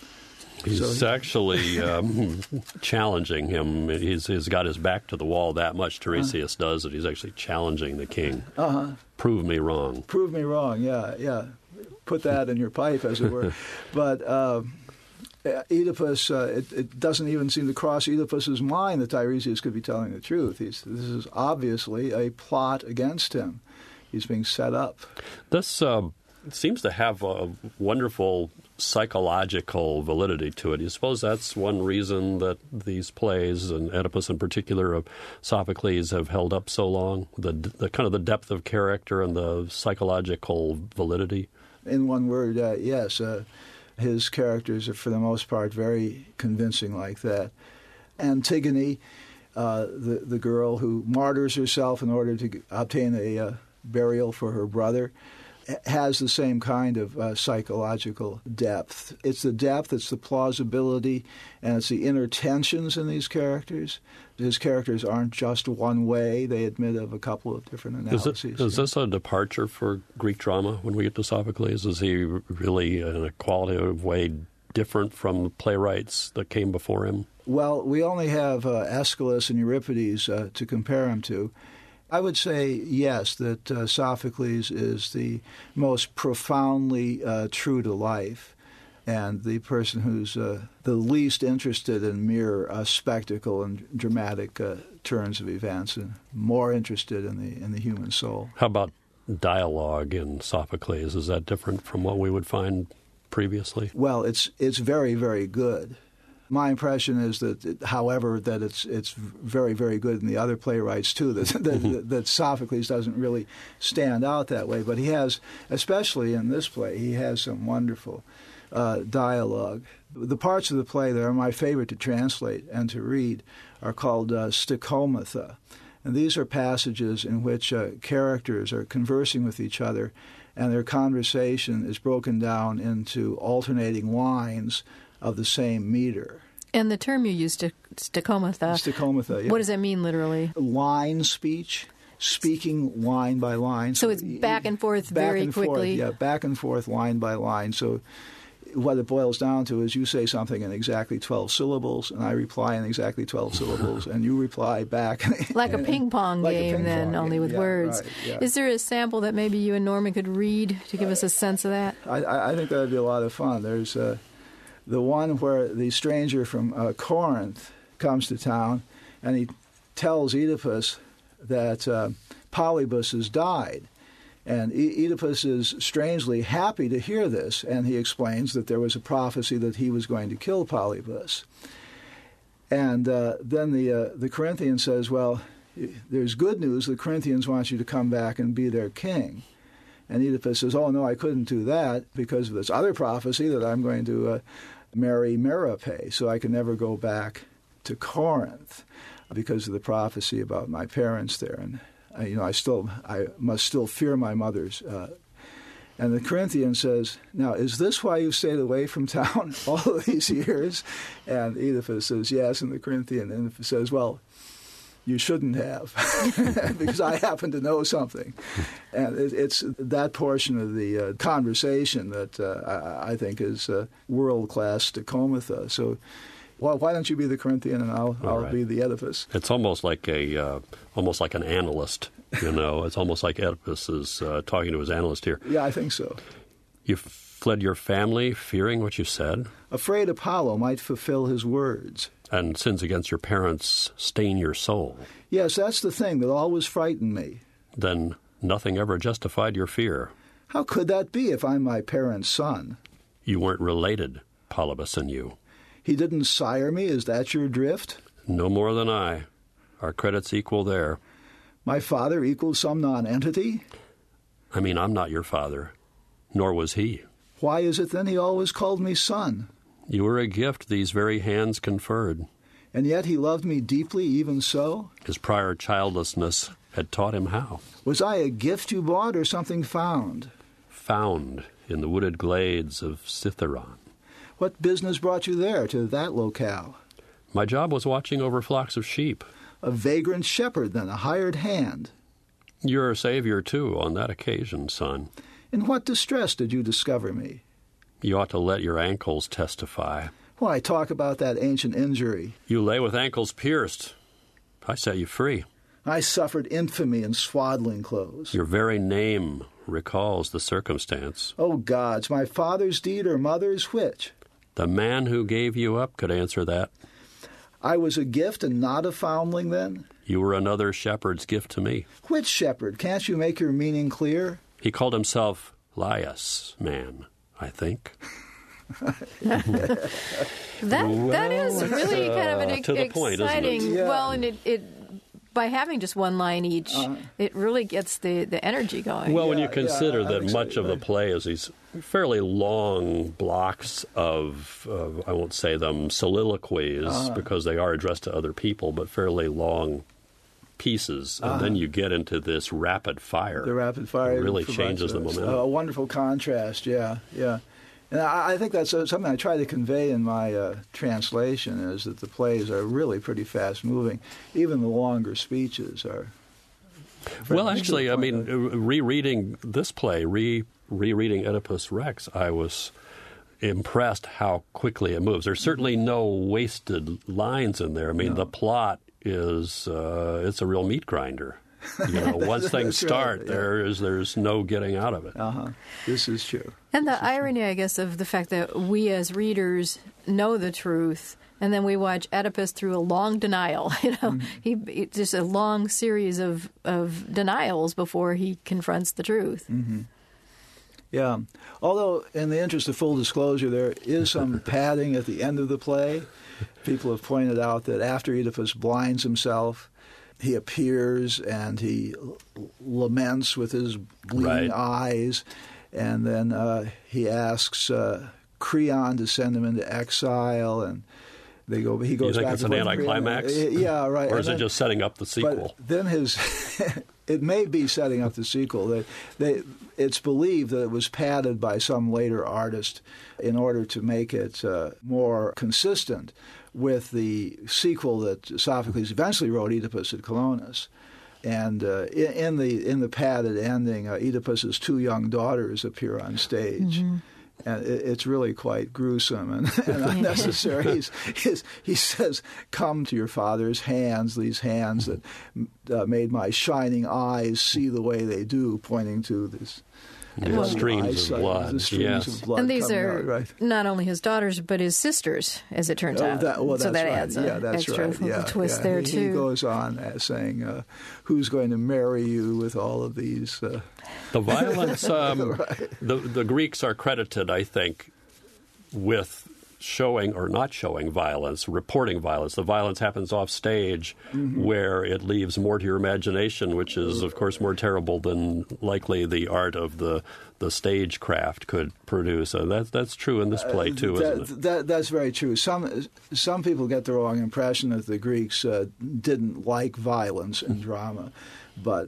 Speaker 2: He's so, actually um, challenging him. He's, he's got his back to the wall that much, Tiresias uh, does, that he's actually challenging the king.
Speaker 1: Uh-huh.
Speaker 2: Prove me wrong.
Speaker 1: Prove me wrong, yeah, yeah. Put that in your pipe, as it were. But uh, Oedipus, uh, it, it doesn't even seem to cross Oedipus's mind that Tiresias could be telling the truth. He's, this is obviously a plot against him. He's being set up.
Speaker 2: This uh, seems to have a wonderful psychological validity to it. You suppose that's one reason that these plays, and Oedipus in particular, of Sophocles, have held up so long? The, the kind of the depth of character and the psychological validity?
Speaker 1: In one word, uh, yes. Uh, his characters are, for the most part, very convincing like that. Antigone, uh, the, the girl who martyrs herself in order to obtain a uh, burial for her brother, has the same kind of uh, psychological depth. It's the depth, it's the plausibility, and it's the inner tensions in these characters. His characters aren't just one way. They admit of a couple of different analyses.
Speaker 2: Is, it, is this a departure for Greek drama when we get to Sophocles? Is he really, in a qualitative way, different from the playwrights that came before him?
Speaker 1: Well, we only have uh, Aeschylus and Euripides uh, to compare him to. I would say, yes, that uh, Sophocles is the most profoundly uh, true to life and the person who's uh, the least interested in mere uh, spectacle and dramatic uh, turns of events and more interested in the in the human soul.
Speaker 2: How about dialogue in Sophocles? Is that different from what we would find previously?
Speaker 1: Well, it's it's very, very good. My impression is that, it, however, that it's it's very, very good in the other playwrights, too, that, that, that Sophocles doesn't really stand out that way. But he has, especially in this play, he has some wonderful uh, dialogue. The parts of the play that are my favorite to translate and to read are called uh, stichomata. And these are passages in which uh, characters are conversing with each other, and their conversation is broken down into alternating lines of the same meter.
Speaker 3: And the term you used, stichomata,
Speaker 1: Stichomata, yeah.
Speaker 3: What does that mean literally?
Speaker 1: Line speech, speaking line by line.
Speaker 3: So it's back and forth
Speaker 1: back
Speaker 3: very
Speaker 1: and
Speaker 3: quickly?
Speaker 1: Forth, yeah, back and forth, line by line. So what it boils down to is you say something in exactly twelve syllables, and I reply in exactly twelve syllables, and you reply back.
Speaker 3: Like a ping-pong
Speaker 1: like
Speaker 3: game,
Speaker 1: ping
Speaker 3: then,
Speaker 1: pong
Speaker 3: only
Speaker 1: game.
Speaker 3: with
Speaker 1: yeah,
Speaker 3: words.
Speaker 1: Right, yeah.
Speaker 3: Is there a sample that maybe you and Norman could read to give us a sense of that?
Speaker 1: I, I think that would be a lot of fun. There's uh, the one where the stranger from uh, Corinth comes to town, and he tells Oedipus that uh, Polybus has died. And Oedipus is strangely happy to hear this, and he explains that there was a prophecy that he was going to kill Polybus. And uh, then the uh, the Corinthian says, well, there's good news. The Corinthians want you to come back and be their king. And Oedipus says, oh, no, I couldn't do that because of this other prophecy that I'm going to uh, marry Merope, so I can never go back to Corinth because of the prophecy about my parents there. And uh, you know, I still, I must still fear my mother's. Uh, and the Corinthian says, now, is this why you stayed away from town all of these years? And Oedipus says, yes. And the Corinthian and says, well, you shouldn't have, because I happen to know something. And it, it's that portion of the uh, conversation that uh, I, I think is uh, world-class stichomata. So well, why don't you be the Corinthian and I'll, I'll
Speaker 2: right.
Speaker 1: be the Oedipus?
Speaker 2: It's almost like a uh, almost like an analyst, you know. It's almost like Oedipus is uh, talking to his analyst here.
Speaker 1: Yeah, I think so.
Speaker 2: You fled your family, fearing what you said?
Speaker 1: Afraid Apollo might fulfill his words.
Speaker 2: And sins against your parents stain your soul.
Speaker 1: Yes, that's the thing that always frightened me.
Speaker 2: Then nothing ever justified your fear.
Speaker 1: How could that be if I'm my parents' son?
Speaker 2: You weren't related, Polybus and you.
Speaker 1: He didn't sire me? Is that your drift?
Speaker 2: No more than I. Our credits equal there.
Speaker 1: My father equals some nonentity?
Speaker 2: I mean, I'm not your father, nor was he.
Speaker 1: Why is it then he always called me son?
Speaker 2: You were a gift these very hands conferred.
Speaker 1: And yet he loved me deeply even so?
Speaker 2: His prior childlessness had taught him how.
Speaker 1: Was I a gift you bought or something found?
Speaker 2: Found in the wooded glades of Cithaeron.
Speaker 1: What business brought you there, to that locale?
Speaker 2: My job was watching over flocks of sheep.
Speaker 1: A vagrant shepherd, then, a hired hand.
Speaker 2: Your savior, too, on that occasion, son.
Speaker 1: In what distress did you discover me?
Speaker 2: You ought to let your ankles testify.
Speaker 1: Why, talk about that ancient injury.
Speaker 2: You lay with ankles pierced. I set you free.
Speaker 1: I suffered infamy in swaddling clothes.
Speaker 2: Your very name recalls the circumstance.
Speaker 1: Oh, gods, my father's deed or mother's, which?
Speaker 2: The man who gave you up could answer that.
Speaker 1: I was a gift and not a foundling, then?
Speaker 2: You were another shepherd's gift to me.
Speaker 1: Which shepherd? Can't you make your meaning clear?
Speaker 2: He called himself Laius man, I think.
Speaker 3: that that is really kind of an
Speaker 2: uh, to the point, isn't it?
Speaker 3: exciting.
Speaker 1: Yeah.
Speaker 3: Well, and it, it by having just one line each,
Speaker 1: Uh-huh.
Speaker 3: it really gets the, the energy going.
Speaker 2: Well, when you
Speaker 1: Yeah,
Speaker 2: consider
Speaker 1: yeah, I'm
Speaker 2: that much of the
Speaker 1: excited.
Speaker 2: play is these fairly long blocks of, uh, I won't say them soliloquies
Speaker 1: Uh-huh.
Speaker 2: because they are addressed to other people, but fairly long pieces. And then you get into this rapid fire.
Speaker 1: The rapid fire.
Speaker 2: It really
Speaker 1: provides
Speaker 2: changes the
Speaker 1: a-
Speaker 2: momentum.
Speaker 1: A wonderful contrast, yeah, yeah. And I, I think that's uh, something I try to convey in my uh, translation, is that the plays are really pretty fast-moving. Even the longer speeches are...
Speaker 2: Well,
Speaker 1: very
Speaker 2: actually,
Speaker 1: to
Speaker 2: I
Speaker 1: the
Speaker 2: mean,
Speaker 1: point.
Speaker 2: uh, rereading this play, re rereading Oedipus Rex, I was impressed how quickly it moves. There's certainly no wasted lines in there. I mean,
Speaker 1: No.
Speaker 2: the plot is uh, it's a real meat grinder. You know, once things
Speaker 1: That's right,
Speaker 2: start,
Speaker 1: yeah.
Speaker 2: there is there's no getting out of it.
Speaker 1: Uh-huh. This is true.
Speaker 3: And the irony, I guess, of the fact that we as readers know the truth, and then we watch Oedipus through a long denial. You know,
Speaker 1: Mm-hmm.
Speaker 3: he it's just a long series of, of denials before he confronts the truth.
Speaker 1: Mm-hmm. Yeah. Although, in the interest of full disclosure, there is some padding at the end of the play. People have pointed out that after Oedipus blinds himself, he appears and he l- laments with his bleeding
Speaker 2: Right.
Speaker 1: eyes, and then uh, he asks uh, Creon to send him into exile, and they go. He goes
Speaker 2: you think
Speaker 1: back
Speaker 2: it's
Speaker 1: to
Speaker 2: an anticlimax?
Speaker 1: Yeah, right.
Speaker 2: Or
Speaker 1: and
Speaker 2: is
Speaker 1: then,
Speaker 2: it just setting up the sequel?
Speaker 1: But then his, it may be setting up the sequel. They, they, it's believed that it was padded by some later artist in order to make it uh, more consistent with the sequel that Sophocles eventually wrote, Oedipus at Colonus. And uh, in, in the in the padded ending, uh, Oedipus's two young daughters appear on stage. Mm-hmm. And it, it's really quite gruesome and, and unnecessary. He's, he's, he says, "Come to your father's hands, these hands that uh, made my shining eyes see the way they do," pointing to this.
Speaker 2: Yeah, well, streams of blood.
Speaker 1: The streams
Speaker 2: yes.
Speaker 1: of blood.
Speaker 3: And these are
Speaker 1: out, right?
Speaker 3: not only his daughters, but his sisters, as it turns
Speaker 1: oh,
Speaker 3: out.
Speaker 1: That, well,
Speaker 3: so
Speaker 1: that's
Speaker 3: that
Speaker 1: right.
Speaker 3: adds
Speaker 1: yeah,
Speaker 3: an
Speaker 1: that's
Speaker 3: extra
Speaker 1: right.
Speaker 3: little
Speaker 1: yeah,
Speaker 3: twist
Speaker 1: yeah.
Speaker 3: there,
Speaker 1: he,
Speaker 3: too.
Speaker 1: He goes on as saying, uh, "Who's going to marry you with all of these?" Uh...
Speaker 2: The violence, um,
Speaker 1: right.
Speaker 2: the, the Greeks are credited, I think, with showing or not showing violence, reporting violence. The violence happens off stage, mm-hmm. where it leaves more to your imagination, which is, of course, more terrible than likely the art of the the stagecraft could produce. So that's that's true in this play too,
Speaker 1: uh, that,
Speaker 2: isn't it?
Speaker 1: That, that's very true. Some some people get the wrong impression that the Greeks uh, didn't like violence in drama, but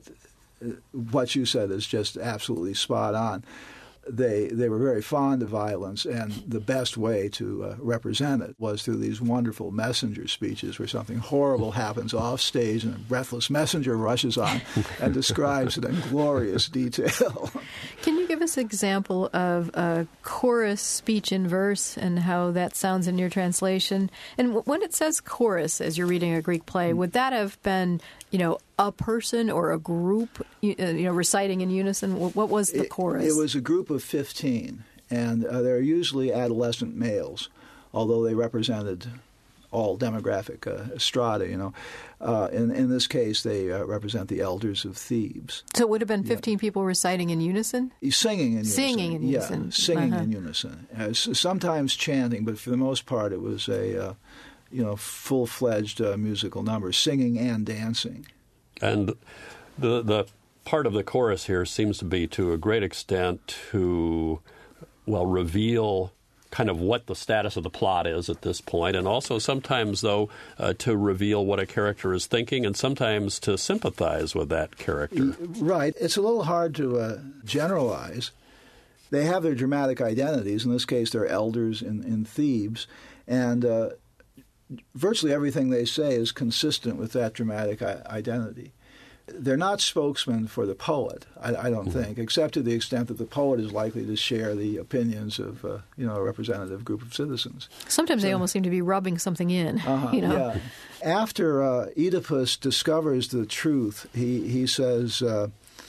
Speaker 1: what you said is just absolutely spot on. They they were very fond of violence, and the best way to uh, represent it was through these wonderful messenger speeches where something horrible happens off stage and a breathless messenger rushes on and describes it in glorious detail.
Speaker 3: Can you give us an example of a chorus speech in verse and how that sounds in your translation? And when it says chorus, as you're reading a Greek play, would that have been, you know, a person or a group, you know, reciting in unison? What was the
Speaker 1: it,
Speaker 3: chorus?
Speaker 1: It was a group of fifteen, and uh, they're usually adolescent males, although they represented all demographic uh, strata, you know. Uh, in, in this case, they uh, represent the elders of Thebes.
Speaker 3: So it would have been fifteen yeah. people reciting in unison?
Speaker 1: Singing in unison.
Speaker 3: Singing in unison.
Speaker 1: Yeah, singing
Speaker 3: uh-huh.
Speaker 1: in unison. Uh, sometimes chanting, but for the most part it was a, uh, you know, full-fledged uh, musical number, singing and dancing.
Speaker 2: And the the part of the chorus here seems to be, to a great extent, to, well, reveal kind of what the status of the plot is at this point, and also sometimes, though, uh, to reveal what a character is thinking, and sometimes to sympathize with that character.
Speaker 1: Right. It's a little hard to uh, generalize. They have their dramatic identities. In this case, they're elders in, in Thebes, and uh, virtually everything they say is consistent with that dramatic I- identity. They're not spokesmen for the poet, I, I don't mm-hmm. think, except to the extent that the poet is likely to share the opinions of, uh, you know, a representative group of citizens.
Speaker 3: Sometimes so, they almost seem to be rubbing something in.
Speaker 1: Uh-huh,
Speaker 3: you know?
Speaker 1: Yeah. After uh, Oedipus discovers the truth, he he says, uh,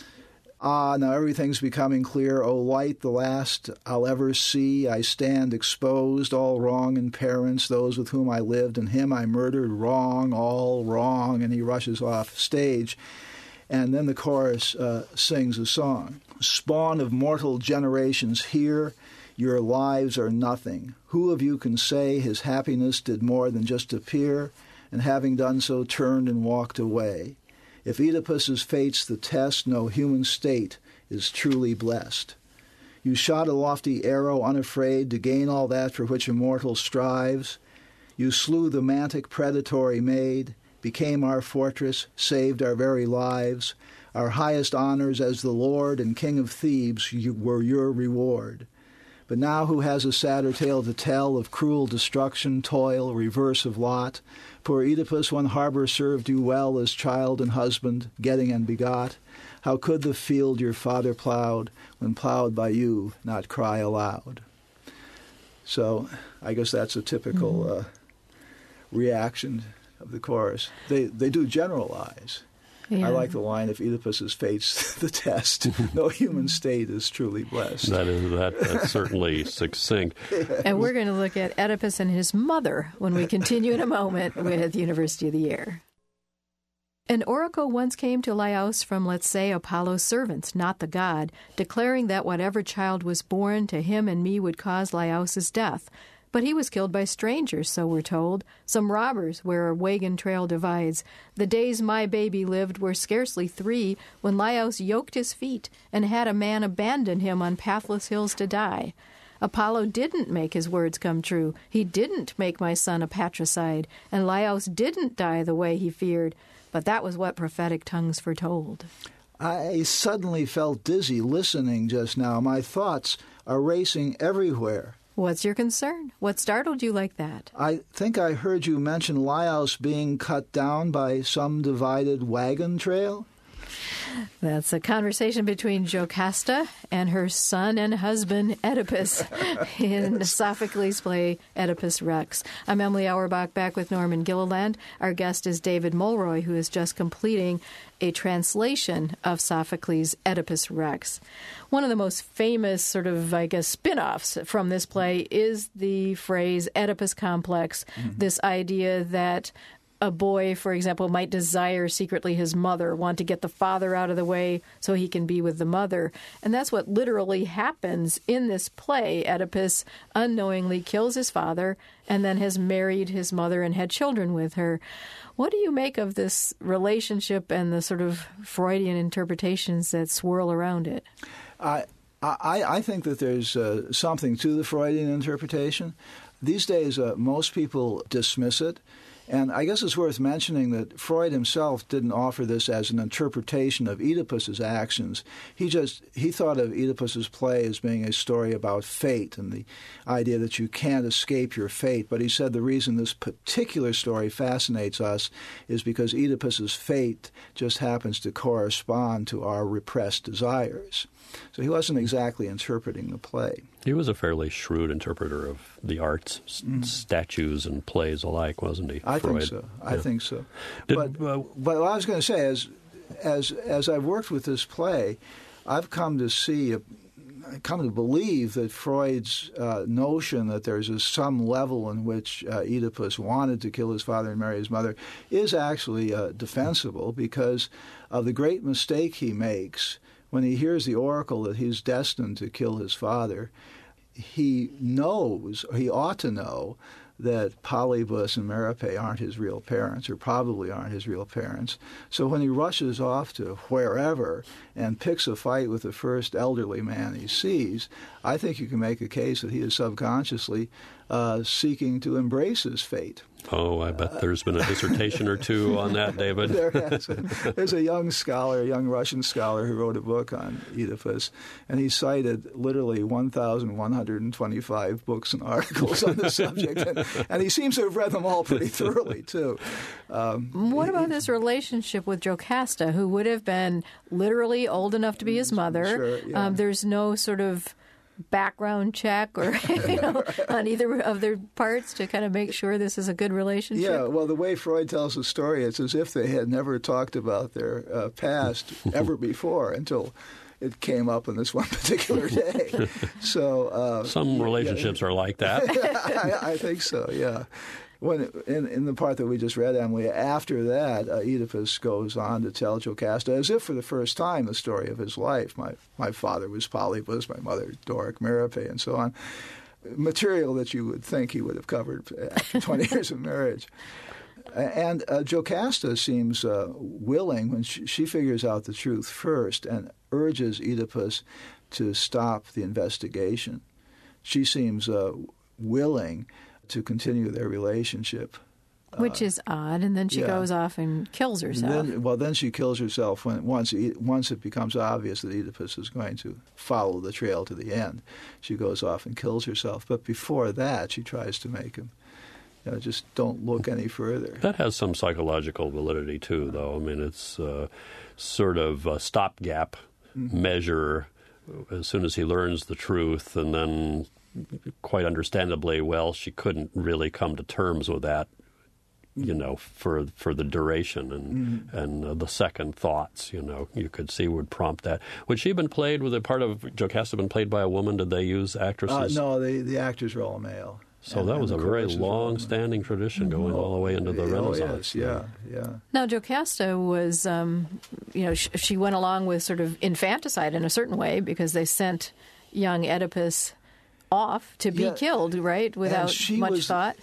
Speaker 1: "Ah, now everything's becoming clear. O light, the last I'll ever see. I stand exposed, all wrong in parents, those with whom I lived, and him I murdered. Wrong, all wrong." And he rushes off stage. And then the chorus uh, sings a song. "Spawn of mortal generations, here, your lives are nothing. Who of you can say his happiness did more than just appear, and having done so turned and walked away? If Oedipus's fate's the test, no human state is truly blessed. You shot a lofty arrow unafraid to gain all that for which a mortal strives. You slew the mantic predatory maid, became our fortress, saved our very lives. Our highest honors as the Lord and King of Thebes were your reward. But now who has a sadder tale to tell of cruel destruction, toil, reverse of lot? Poor Oedipus, one harbor served you well as child and husband, getting and begot. How could the field your father plowed, when plowed by you, not cry aloud?" So I guess that's a typical mm-hmm. uh, reaction of the chorus. They they do generalize. Yeah. I like the line, "If Oedipus's fate's the test, no human state is truly blessed."
Speaker 2: That is that, that's certainly succinct.
Speaker 3: And we're going to look at Oedipus and his mother when we continue in a moment with University of the Year. An oracle once came to Laios from, let's say, Apollo's servants, not the god, declaring that whatever child was born to him and me would cause Laios' death. But he was killed by strangers, so we're told, some robbers where a wagon trail divides. The days my baby lived were scarcely three when Laios yoked his feet and had a man abandon him on pathless hills to die. Apollo didn't make his words come true. He didn't make my son a patricide, and Laios didn't die the way he feared. But that was what prophetic tongues foretold.
Speaker 1: I suddenly felt dizzy listening just now. My thoughts are racing everywhere.
Speaker 3: What's your concern? What startled you like that?
Speaker 1: I think I heard you mention Laios being cut down by some divided wagon trail.
Speaker 3: That's a conversation between Jocasta and her son and husband, Oedipus, in Sophocles' play Oedipus Rex. I'm Emily Auerbach, back with Norman Gilliland. Our guest is David Mulroy, who is just completing a translation of Sophocles' Oedipus Rex. One of the most famous sort of, I guess, spin-offs from this play is the phrase Oedipus complex, mm-hmm. this idea that a boy, for example, might desire secretly his mother, want to get the father out of the way so he can be with the mother. And that's what literally happens in this play. Oedipus unknowingly kills his father and then has married his mother and had children with her. What do you make of this relationship and the sort of Freudian interpretations that swirl around it?
Speaker 1: I I, I think that there's uh, something to the Freudian interpretation. These days, uh, most people dismiss it. And I guess it's worth mentioning that Freud himself didn't offer this as an interpretation of Oedipus's actions. He just he thought of Oedipus's play as being a story about fate and the idea that you can't escape your fate. But he said the reason this particular story fascinates us is because Oedipus's fate just happens to correspond to our repressed desires. So he wasn't exactly interpreting the play.
Speaker 2: He was a fairly shrewd interpreter of the arts, mm. statues and plays alike, wasn't he?
Speaker 1: I
Speaker 2: Freud?
Speaker 1: think so. I
Speaker 2: yeah.
Speaker 1: think so.
Speaker 2: Did,
Speaker 1: but,
Speaker 2: uh,
Speaker 1: but what I was going to say is, as as I've worked with this play, I've come to see, a, come to believe that Freud's uh, notion that there's a, some level in which uh, Oedipus wanted to kill his father and marry his mother is actually uh, defensible because of the great mistake he makes when he hears the oracle that he's destined to kill his father. He knows, or he ought to know, that Polybus and Merope aren't his real parents, or probably aren't his real parents. So when he rushes off to wherever and picks a fight with the first elderly man he sees, I think you can make a case that he is subconsciously uh, seeking to embrace his fate.
Speaker 2: Oh, I bet there's been a dissertation or two on that, David.
Speaker 1: There has. There's a young scholar, a young Russian scholar, who wrote a book on Oedipus, and he cited literally one thousand one hundred twenty-five books and articles on the subject, and, and he seems to have read them all pretty thoroughly, too. Um,
Speaker 3: what about this relationship with Jocasta, who would have been literally old enough to be his mother?
Speaker 1: Sure, yeah.
Speaker 3: um, there's no sort of background check or you know on either of their parts to kind of make sure this is a good relationship?
Speaker 1: Yeah, well, the way Freud tells the story, it's as if they had never talked about their uh, past ever before until it came up on this one particular day. So uh,
Speaker 2: some relationships yeah, are like that.
Speaker 1: I, I think so, yeah. When in, in the part that we just read, Emily, after that, uh, Oedipus goes on to tell Jocasta, as if for the first time, the story of his life. My my father was Polybus, my mother Doric Merope, and so on. Material that you would think he would have covered after twenty years of marriage. And uh, Jocasta seems uh, willing when she, she figures out the truth first and urges Oedipus to stop the investigation. She seems uh, willing to continue their relationship.
Speaker 3: Which is odd, and then she
Speaker 1: yeah.
Speaker 3: goes off and kills herself.
Speaker 1: Then, well, then she kills herself when once once it becomes obvious that Oedipus is going to follow the trail to the end. She goes off and kills herself. But before that, she tries to make him, you know, just don't look any further.
Speaker 2: That has some psychological validity, too, though. I mean, it's uh, sort of a stopgap mm-hmm. measure as soon as he learns the truth, and then quite understandably, well, she couldn't really come to terms with that, you know, for for the duration, and mm-hmm. and uh, the second thoughts, you know, you could see would prompt that. Would she have been played with a part of Jocasta been played by a woman? Did they use actresses?
Speaker 1: Uh, no, the the actors were all male.
Speaker 2: So
Speaker 1: and,
Speaker 2: that was a very long-standing
Speaker 1: well,
Speaker 2: tradition going oh, all the way into the
Speaker 1: oh,
Speaker 2: Renaissance.
Speaker 1: Yes, yeah, yeah.
Speaker 3: Now, Jocasta was, um, you know, sh- she went along with sort of infanticide in a certain way because they sent young Oedipus off to be
Speaker 1: yeah.
Speaker 3: killed, right, without much
Speaker 1: was,
Speaker 3: thought?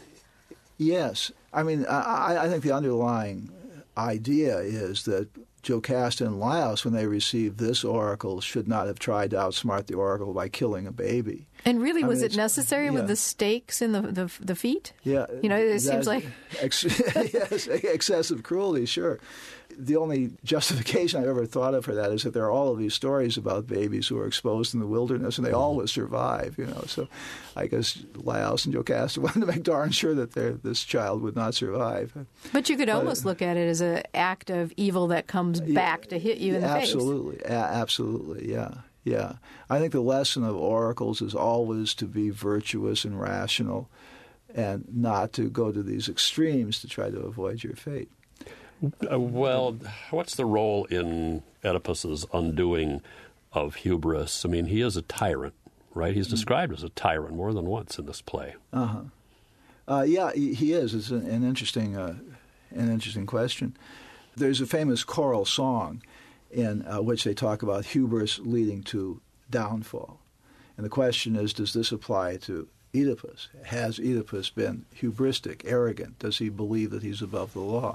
Speaker 1: Yes. I mean, I, I think the underlying idea is that Jocasta and Laios, when they received this oracle, should not have tried to outsmart the oracle by killing a baby.
Speaker 3: And really,
Speaker 1: I
Speaker 3: was
Speaker 1: mean,
Speaker 3: it necessary
Speaker 1: yeah.
Speaker 3: with the stakes in the the, the feet?
Speaker 1: Yeah.
Speaker 3: You know, it
Speaker 1: that-
Speaker 3: seems like...
Speaker 1: Ex- yes, excessive cruelty, sure. The only justification I've ever thought of for that is that there are all of these stories about babies who are exposed in the wilderness, and they always survive, you know. So I guess Laos and Jocasta wanted to make darn sure that their- this child would not survive.
Speaker 3: But you could almost look at it as an act of evil that comes back to hit you in the face.
Speaker 1: Absolutely. A- absolutely, yeah. Yeah. I think the lesson of oracles is always to be virtuous and rational and not to go to these extremes to try to avoid your fate.
Speaker 2: Uh, well, what's the role in Oedipus's undoing of hubris? I mean, he is a tyrant, right? He's described as a tyrant more than once in this play.
Speaker 1: Uh-huh. Uh, yeah, he, he is. It's an, an interesting, uh, an interesting question. There's a famous choral song in uh, which they talk about hubris leading to downfall, and the question is, does this apply to Oedipus? Has Oedipus been hubristic, arrogant? Does he believe that he's above the law?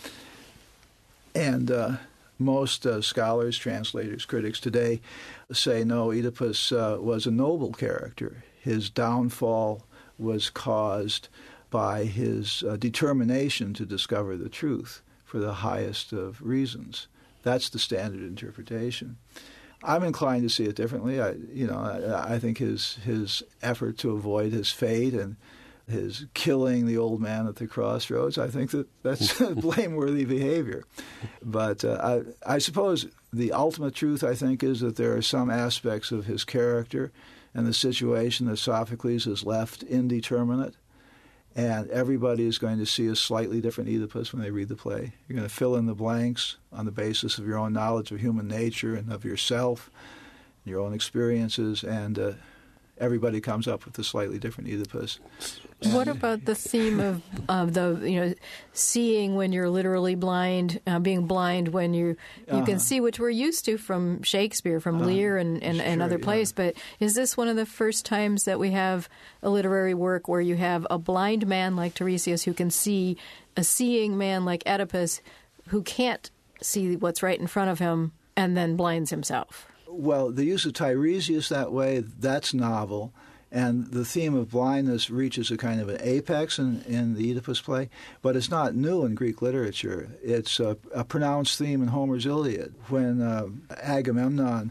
Speaker 1: And uh, most uh, scholars, translators, critics today say no, Oedipus uh, was a noble character. His downfall was caused by his uh, determination to discover the truth for the highest of reasons. That's the standard interpretation. I'm inclined to see it differently. I, you know, I, I think his his effort to avoid his fate and his killing the old man at the crossroads, I think that that's blameworthy behavior. But uh, I, I suppose the ultimate truth, I think, is that there are some aspects of his character and the situation that Sophocles has left indeterminate, and everybody is going to see a slightly different Oedipus when they read the play. You're going to fill in the blanks on the basis of your own knowledge of human nature and of yourself, your own experiences, and uh, everybody comes up with a slightly different Oedipus.
Speaker 3: What about the theme of, of the, you know, seeing when you're literally blind, uh, being blind when you you
Speaker 1: uh-huh.
Speaker 3: can see, which we're used to from Shakespeare, from uh-huh. Lear and, and,
Speaker 1: sure,
Speaker 3: and other plays.
Speaker 1: Yeah.
Speaker 3: But is this one of the first times that we have a literary work where you have a blind man like Tiresias who can see, a seeing man like Oedipus who can't see what's right in front of him and then blinds himself?
Speaker 1: Well, the use of Tiresias that way, that's novel. And the theme of blindness reaches a kind of an apex in, in the Oedipus play, but it's not new in Greek literature. It's a, a pronounced theme in Homer's Iliad. When uh, Agamemnon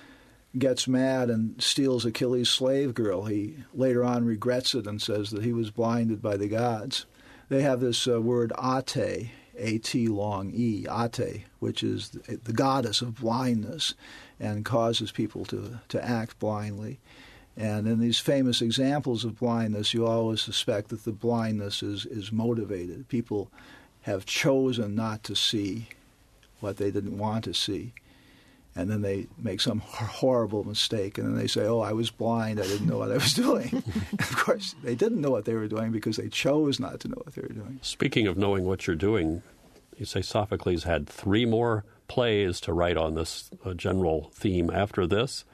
Speaker 1: gets mad and steals Achilles' slave girl, he later on regrets it and says that he was blinded by the gods. They have this uh, word ate, A T long E, ate, which is the, the goddess of blindness and causes people to, to act blindly. And in these famous examples of blindness, you always suspect that the blindness is, is motivated. People have chosen not to see what they didn't want to see. And then they make some horrible mistake, and then they say, oh, I was blind, I didn't know what I was doing. Of course, they didn't know what they were doing because they chose not to know what they were doing.
Speaker 2: Speaking of knowing what you're doing, you say Sophocles had three more plays to write on this uh, general theme after this.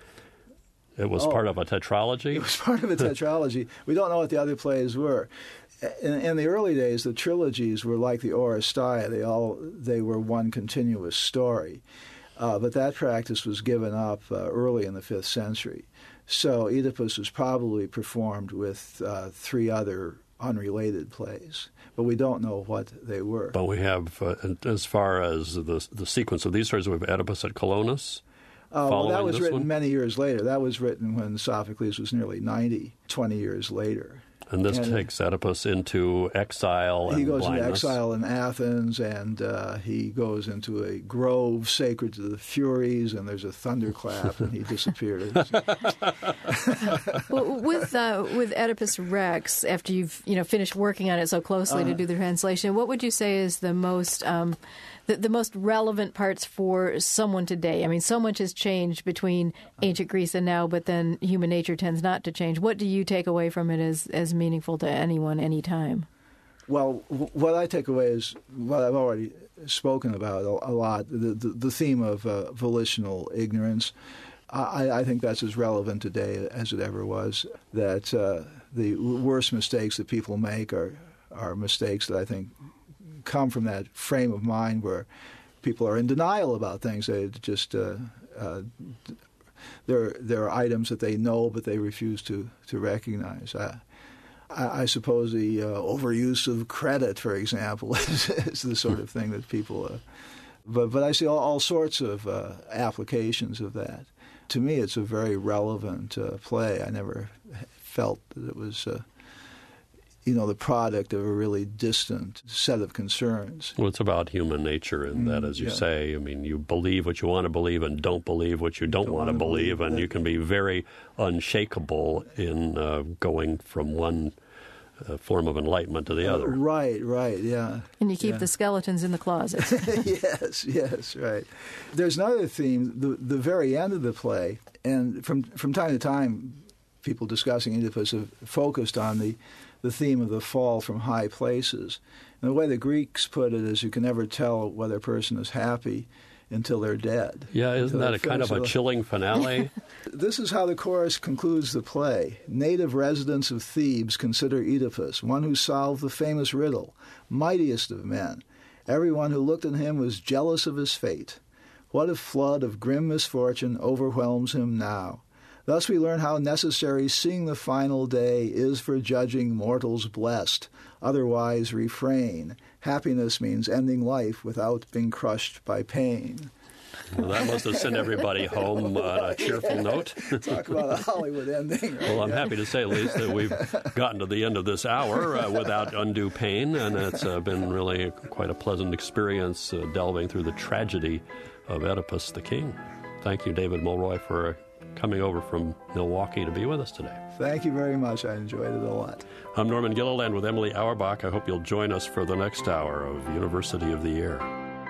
Speaker 2: It was
Speaker 1: oh,
Speaker 2: part of a tetralogy?
Speaker 1: It was part of a tetralogy. We don't know what the other plays were. In, in the early days, the trilogies were like the Oresteia. They all they were one continuous story. Uh, but that practice was given up uh, early in the fifth century. So Oedipus was probably performed with uh, three other unrelated plays, but we don't know what they were.
Speaker 2: But we have, uh, as far as the the sequence of these stories, we have Oedipus at Colonus.
Speaker 1: Uh, well, that was written
Speaker 2: one?
Speaker 1: many years later. That was written when Sophocles was nearly ninety, twenty years later.
Speaker 2: And this
Speaker 1: and
Speaker 2: takes Oedipus into exile and
Speaker 1: He goes
Speaker 2: blindness.
Speaker 1: into exile in Athens, and uh, he goes into a grove sacred to the Furies, and there's a thunderclap, and he disappears.
Speaker 3: Well, with uh, with Oedipus Rex, after you've you know finished working on it so closely uh, to do the translation, what would you say is the most um, the, the most relevant parts for someone today? I mean, so much has changed between ancient Greece and now, but then human nature tends not to change. What do you take away from it as as meaningful to anyone, anytime?
Speaker 1: Well, w- what I take away is what I've already spoken about a, a lot, the, the, the theme of uh, volitional ignorance. I, I think that's as relevant today as it ever was, that uh, the worst mistakes that people make are, are mistakes that I think come from that frame of mind where people are in denial about things. They just uh, uh, there there are items that they know but they refuse to to recognize. I, I, I suppose the uh, overuse of credit, for example, is, is the sort of thing that people. Uh, but but I see all, all sorts of uh, applications of that. To me, it's a very relevant uh, play. I never felt that it was. Uh, you know, the product of a really distant set of concerns.
Speaker 2: Well, it's about human nature in that, as you
Speaker 1: yeah.
Speaker 2: say. I mean, you believe what you want to believe and don't believe what you don't, don't want to believe, believe and you can be very unshakable in uh, going from one uh, form of enlightenment to the
Speaker 1: uh,
Speaker 2: other.
Speaker 1: Right, right, yeah.
Speaker 3: And you keep
Speaker 1: yeah.
Speaker 3: the skeletons in the closet.
Speaker 1: yes, yes, right. There's another theme, the the very end of the play, and from from time to time, people discussing Oedipus have focused on the the theme of the fall from high places. And the way the Greeks put it is you can never tell whether a person is happy until they're dead.
Speaker 2: Yeah, isn't that a kind of a chilling finale?
Speaker 1: This is how the chorus concludes the play. Native residents of Thebes consider Oedipus, one who solved the famous riddle, mightiest of men. Everyone who looked at him was jealous of his fate. What a flood of grim misfortune overwhelms him now. Thus we learn how necessary seeing the final day is for judging mortals blessed. Otherwise refrain. Happiness means ending life without being crushed by pain.
Speaker 2: Well, that must have sent everybody home on a cheerful note.
Speaker 1: Talk about a Hollywood ending. Right?
Speaker 2: Well, I'm happy to say at least that we've gotten to the end of this hour uh, without undue pain, and it's uh, been really quite a pleasant experience uh, delving through the tragedy of Oedipus the King. Thank you, David Mulroy, for coming over from Milwaukee to be with us today.
Speaker 1: Thank you very much. I enjoyed it a lot.
Speaker 2: I'm Norman Gilliland with Emily Auerbach. I hope you'll join us for the next hour of University of the Air.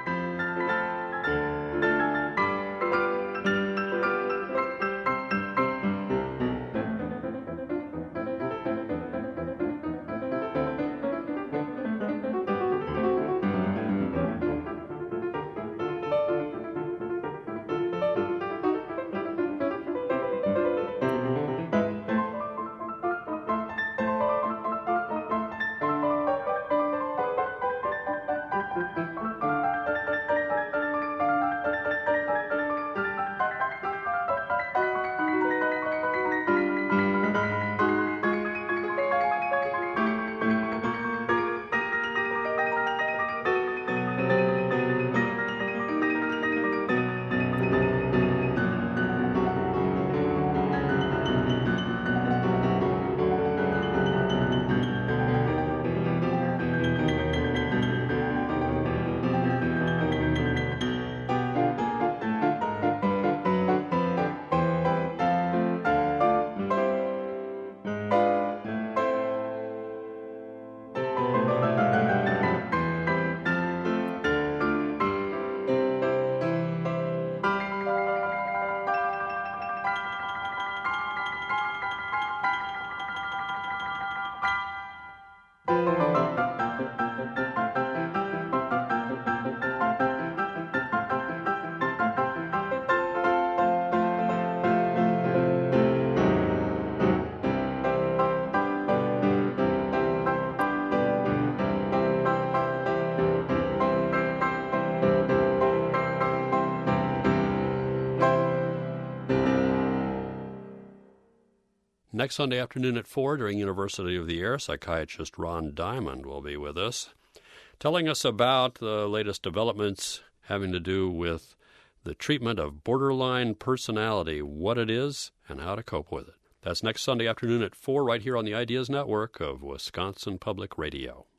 Speaker 2: Next Sunday afternoon at four during University of the Air, psychiatrist Ron Diamond will be with us, telling us about the latest developments having to do with the treatment of borderline personality, what it is, and how to cope with it. That's next Sunday afternoon at four right here on the Ideas Network of Wisconsin Public Radio.